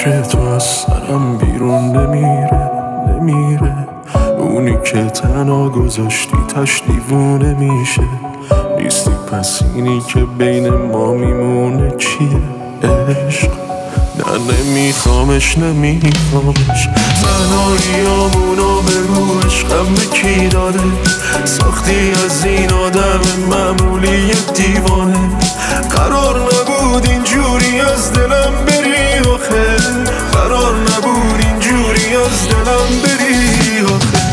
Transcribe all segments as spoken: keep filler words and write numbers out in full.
فکر تو از سرم بیرون نمیره نمیره اونی که تنها گذاشتی تش دیوونه میشه نیستی پس اینی که بین ما میمونه چیه عشق نه نمیخوامش نمیخوامش تنهاییامونو بگو عشقم به کی داده ساختی از این آدم معمولی دیوانه قرار نبود اینجوری از دلم بری آخه قرار نبود اینجوری از دلم بری آخه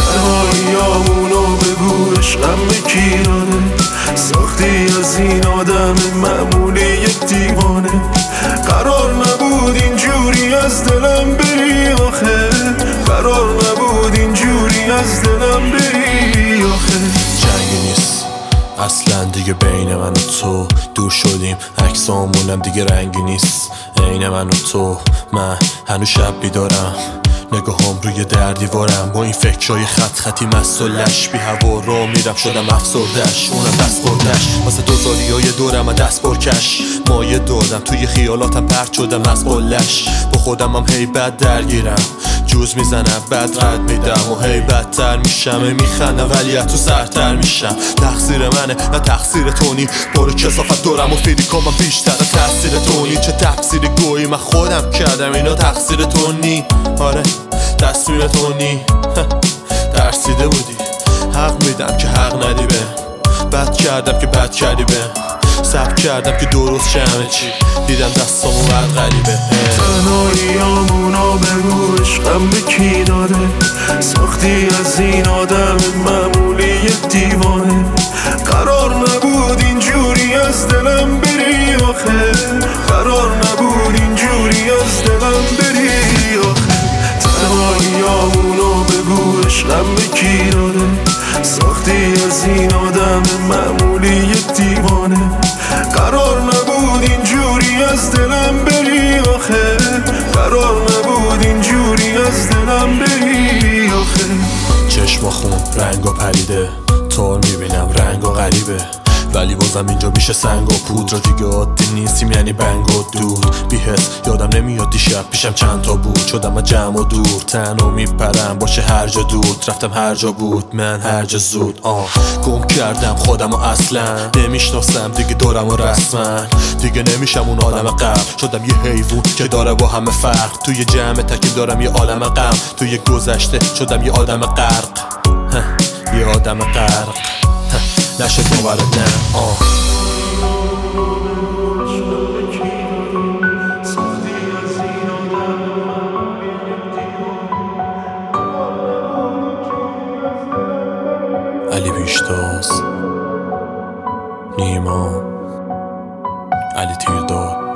تنهاییامونو بگو عشقم به کی داده ساختی از این آدم معمولی دیوانه قرار نبود اینجوری از دلم بری آخه قرار نبود اینجوری از دلم بری آخه جنگی نیست اصلا دیگه بین من و تو دور شدیم عکسامونم دیگه رنگی نیست عین من و تو من هنوز شب بیدارم نگاهم روی در دیوارم با این فکرهای خط خطی مست و لش بی هوا را میرم شدم افسردش اونم دست بردش واسه دوزاری های دورم و دست برکش مایه دادم توی خیالاتم پرت شدم از قلش با خودم هم هی بد درگیرم جوز میزنم بد رد میدم و هی بدتر میشم میخندم ولی تو سرتر میشم تقصیر منه نه تقصیر تونی برو کسافت دورم و فیلیکام من بیشتر تقصیر تونی چه تقصیر گویی من خودم کردم اینا تقصیر تونی آره تصویر تونی ترسیده بودی حق میدم که حق ندی به بد کردم که بد کردی به سب کردم که درست شه همه چی دیدم دستامو بد غریبه تنهاییامونو بگو عشقم به کی داده ساختی از این آدم معمولی دیوانه قرار نبود اینجوری از دلم بری آخه قرار نبود اینجوری از دلم بری آخه تنهاییامونو بگو عشقم به کی داده ساختی از این آدم معمولی دیوانه قرار نبود اینجوری از دلم بری آخه قرار نبود اینجوری از دلم بری آخه چشم خون رنگا پریده تار میبینم رنگا غریبه ولی بازم اینجا میشه سنگ و پود را دیگه عادی نیستیم یعنی بنگ و دود بی‌حس یادم نمیاد دیشب پیشم چند تا بود شدم از جمع و دور تنها میپرم باشه هر جا دود رفتم هر جا بود من هر جا زود آه گم کردم خودم و اصلا نمیشناسم دیگه دورم و رسما دیگه نمیشم اون آدم قبل شدم یه حیوان که داره با همه فرق توی جمع تکیم دارم یه عالم غم توی گذشته شدم یه آدم غرق یه آدم غرق نشه باورت نه آه علی بیشتاز نیما علی تیرداد